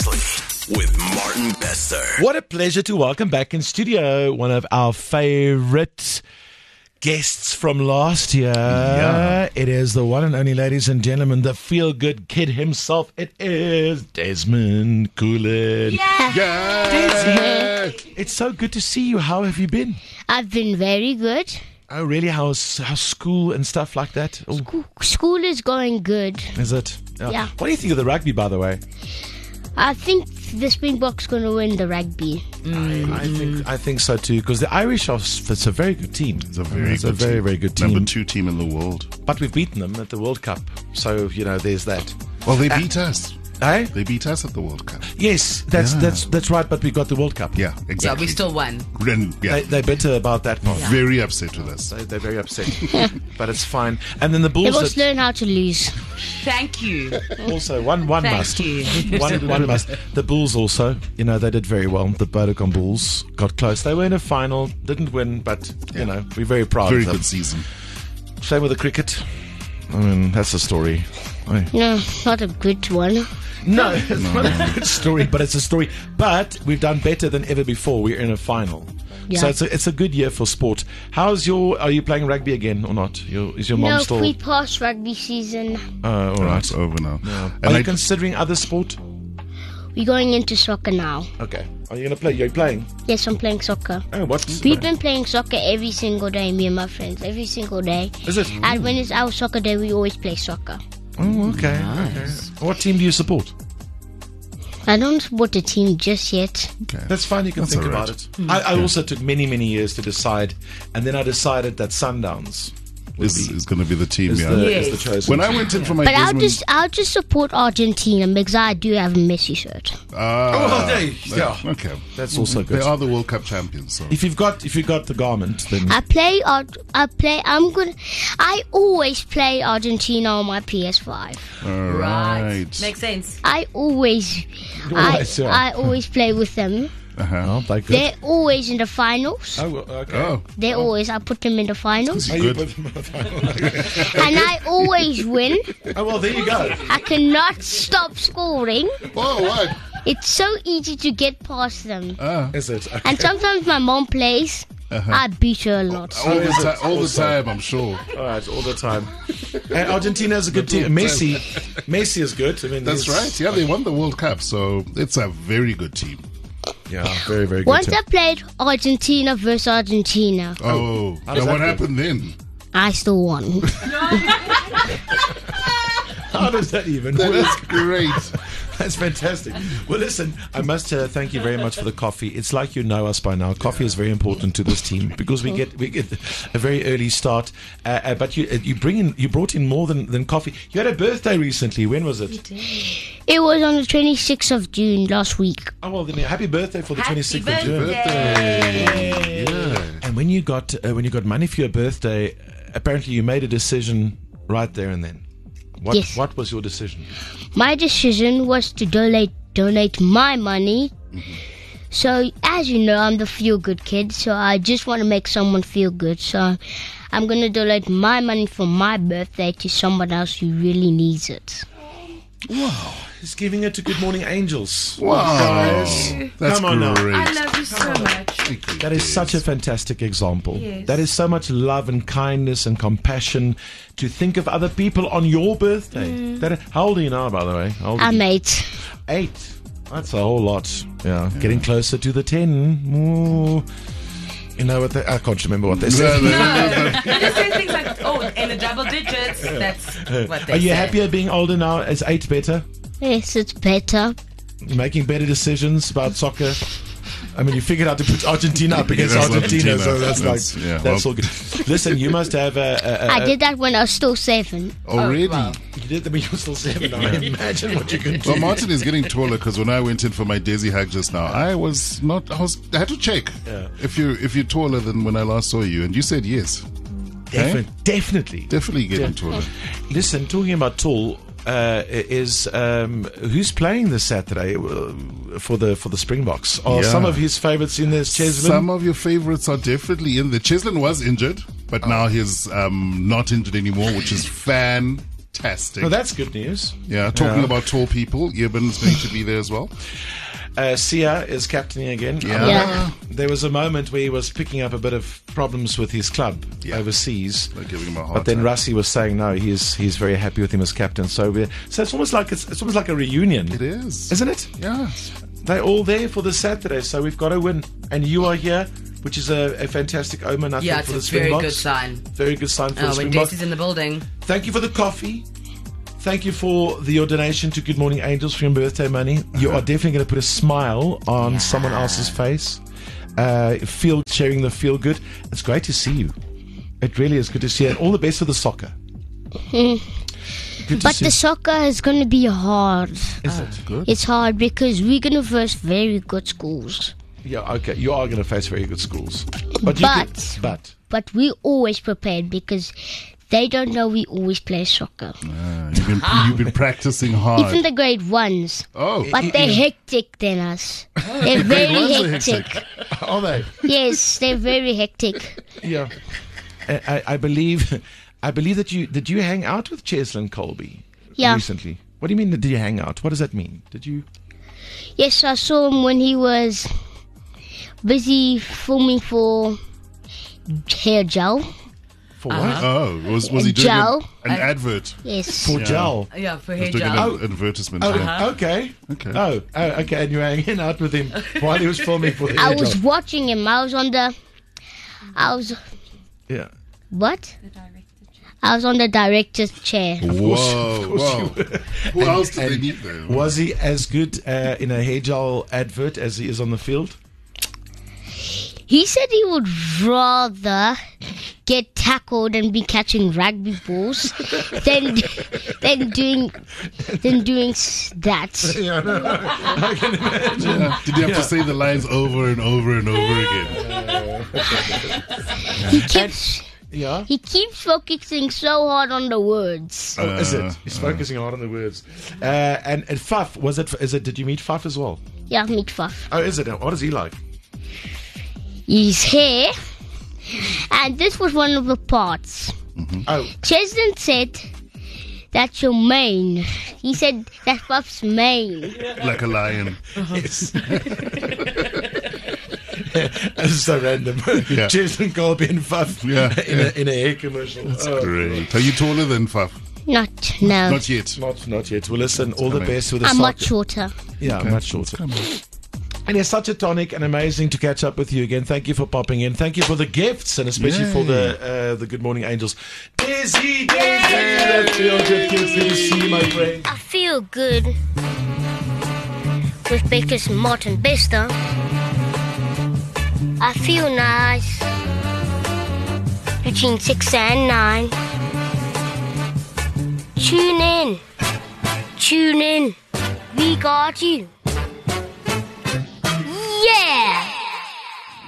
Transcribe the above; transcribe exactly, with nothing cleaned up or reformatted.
Seriously with Martin Bester. What a pleasure to welcome back in studio one of our favorite guests from last year. Yeah. It is the one and only, ladies and gentlemen, the feel-good kid himself. It is Desmond Coolin. Yeah. Desi, it's so good to see you. How have you been? I've been very good. Oh, really? How's, how's school and stuff like that? Oh, School, school is going good. is it? Yeah. What do you think of the rugby, by the way? I think the Springboks going to win the rugby. I think I think so too, because the Irish are it's a very good team. It's a very It's good a very team. very good team. Number two team in the world. But we've beaten them at the World Cup, so you know there's that. Well, they beat us. Eh? They beat us at the World Cup. Yes, that's Yeah. that's that's right. But we got the World Cup. Yeah, Yeah, exactly. we still won. And, yeah, They, they're bitter about that part. very upset with us. They, they're very upset, but it's fine. And then the They Bulls must that- learn how to lose. Thank you. also one one Thank must you. one one must. The Bulls also, you know, they did very well. The Vodacom Bulls got close. They were in a final, didn't win, but you know we're very proud Very of them. good season. Same with the cricket. I mean, that's the story. I- No, not a good one. No, it's not a good story, but it's a story. But we've done better than ever before. We're in a final. Yeah. So it's a, it's a good year for sport. How's your, are you playing rugby again or not? Your, is your mom No, still? we passed rugby season. Uh, all Oh, right. it's over now. Are And you I, considering other sport? We're going into soccer now. Okay. Are you going to play? You're playing? Yes, I'm playing soccer. Oh, what? We've been playing soccer every single day, me and my friends, every single day. Is it? And when it's our soccer day, we always play soccer. Oh, okay. okay. What team do you support? I don't support a team just yet. okay. That's fine. You can That's think all about right. it. I, I also took many, many years to decide. And then I decided that Sundowns This is going to be the team, is yeah. the, Yes. is the chosen. When I went in for my But I'll Desmond- just I'll just support Argentina because I do have a Messi shirt. Ah, Oh, there you- yeah. yeah. Okay. That's also good. They are the World Cup champions. So. If you've got if you've got the garment, then I play Art. I play. I'm good. I always play Argentina on my P S five. All Right. right. Makes sense. I always, Always, I, yeah. I always play with them. Uh-huh. oh, they're good. They're always in the finals. Oh, well, okay. Oh, They're always. I put them in the finals, Are you good. with them? Okay. and I always win. Oh, well, there you go. I cannot stop scoring. Whoa, what? It's so easy to get past them. Ah. Is it? Okay. And sometimes my mom plays. I beat her a lot. All, the, is it? ti- all the Also. time, I'm sure. All right, all the time. And Argentina is a good team. Messi, Messi is good. I mean, That's he's- right. Yeah, they won the World Cup, so it's a very good team. Yeah, very, very good. Once team. I played Argentina versus Argentina, Oh, How now does what that go? happened then? I still won. How does that even That work? is great. That's fantastic. Well, listen, I must uh, thank you very much for the coffee. It's like you know us by now. Coffee is very important to this team because we get we get a very early start. Uh, uh, but you uh, you bring in you brought in more than, than coffee. You had a birthday recently. When was it? It was on the twenty-sixth of June last week. Oh well, then happy birthday for the Happy twenty-sixth of June. birthday. Yeah. And when you got uh, when you got money for your birthday, uh, apparently you made a decision right there and then. What Yes. what was your decision? My decision was to donate donate my money. So, as you know, I'm the feel-good kid, so I just want to make someone feel good. So, I'm going to donate my money for my birthday to someone else who really needs it. He's giving it to Good Morning Angels. Wow. Guys, That's come on now. great. I love you so much. Thank you. That is such a fantastic example. Yes. That is so much love and kindness and compassion to think of other people on your birthday. That, how old are you now, by the way? How old are I'm you? eight. Eight. That's a whole lot. Yeah, getting closer to the ten. Ooh. You know what? They, I can't remember what they No, said. no, no, no. They say things like, oh, in the double digits. That's what they Are you say. happier being older now? Is eight better? Yes, it's better. Making better decisions about soccer? I mean, you figured out to put Argentina up against That's Argentina, Argentina. so that's, That's- like yeah, that's well- all good. Listen, you must have a. a, a I did that when I was still seven. Already? wow. You did. I mean, you're still seven. I imagine what you can do. Well, Martin is getting taller because when I went in for my Desi hug just now, I was not. I was. I had to check Yeah. if you if you're taller than when I last saw you, and you said yes. Defi- Definitely. Definitely getting taller. Listen, talking about tall, uh, is um, who's playing this Saturday uh, for the for the Springboks? Are Yeah. some of his favourites in this? Cheslin? Some of your favorites are definitely in there. Cheslin was injured, but now he's um, not injured anymore, which is Fantastic. Well, that's good news. Yeah, talking Yeah. about tall people, Yibben's going to be there as well. Uh, Sia is captaining again. Yeah. Yeah. There was a moment where he was picking up a bit of problems with his club Yeah. overseas. They're giving him a hard But then time. Rassi was saying no, he's he's very happy with him as captain. So we're, so it's almost like it's, it's almost like a reunion, It is. isn't it? Yeah. They're all there for this Saturday, so we've got to win. And you are here, which is a, a fantastic omen, I Yeah, think, it's for a the very Springboks. good sign. Very good sign for the Oh, when Springboks. Desi's in the building. Thank you for the coffee. Thank you for the, your donation to Good Morning Angels for your birthday money. You are definitely going to put a smile on someone else's face. Uh, feel sharing the feel good. It's great to see you. It really is good to see you. And all the best for the soccer. Good to But see the soccer is going to be hard. Is it? Good. It's hard because we're going to face very good schools. Yeah, okay. You are going to face very good schools. But, you But- could, but But we're always prepared because they don't know we always play soccer. Ah, you've, been, you've been practicing hard. Even the grade ones. oh, But they're hectic than us. They're very ones are hectic. hectic. are they? Yes, they're very hectic. Yeah. I, I, I believe I believe that you did you hang out with Cheslin Colby Yeah. recently? What do you mean did you hang out? What does that mean? Did you Yes, I saw him when he was busy filming for hair gel. for Oh, was was he doing an, Gel. an advert? Yes. what? For Yeah. gel. Yeah, for He hair was doing gel. an ad- advertisement. Oh, yeah. okay. Okay. Oh, oh, okay. And you were hanging out with him while he was filming for the I hair was gel. watching him. I was on the. I was. Yeah. What? I was on the director's chair. Whoa, course whoa. you were. Who else did they and meet there? Was he as good uh, in a hair gel advert as he is on the field? He said he would rather get tackled and be catching rugby balls than than doing than doing s- that. Yeah, no, I can imagine. Yeah. Did you have to say the lines over and over and over again? He keeps Yeah. he keeps focusing so hard on the words. Oh, is Uh, it? He's focusing a lot on the words. Uh, and, and Faf, was it? Is it? Did you meet Faf as well? Yeah, meat fuff. Oh, is it? What is he like? His hair, and this was one of the parts. Oh, Chesden said that's your mane. He said that's Puff's mane. Like a lion. yes. That's so random. Yeah. Jason Colby and Faf Yeah, in, yeah. A, in a hair commercial. Oh, Great. Are you taller than Faf? Not no. Not yet. Not, not yet. Well, listen, all the coming. best with the I'm soccer. much shorter. Yeah, much shorter. And it's such a tonic and amazing to catch up with you again. Thank you for popping in. Thank you for the gifts and especially Yay. for the uh, the Good Morning Angels. Daisy, Daisy, that feel good kids. Good to see you, my friend. I feel good with Baker's Martin Bester. I feel nice between six and nine. Tune in. Tune in. We got you.